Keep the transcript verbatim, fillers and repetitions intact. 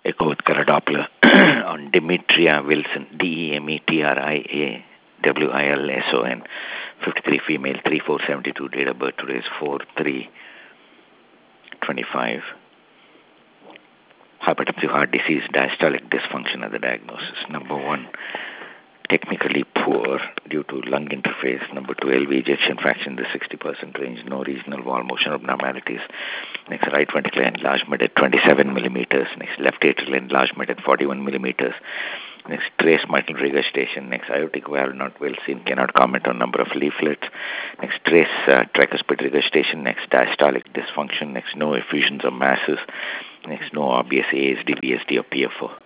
Echo with color Doppler on Demetria Wilson, D E M E T R I A W I L S O N, fifty-three female, three four seventy-two, date of birth today is four three twenty-five. Hypertensive heart disease, diastolic dysfunction are the diagnosis. Number one, technically poor due to lung interface. Number two, L V ejection fraction in the sixty percent range, no regional wall motion abnormalities. Next, right ventricular enlargement at twenty-seven millimeters. Next, left atrial enlargement at forty-one millimeters. Next, trace mitral regurgitation. Next, aortic valve not well seen, cannot comment on number of leaflets. Next, trace uh, tricuspid regurgitation. Next, diastolic dysfunction. Next, no effusions or masses. Next, no obvious A S D, B S D, or P F O.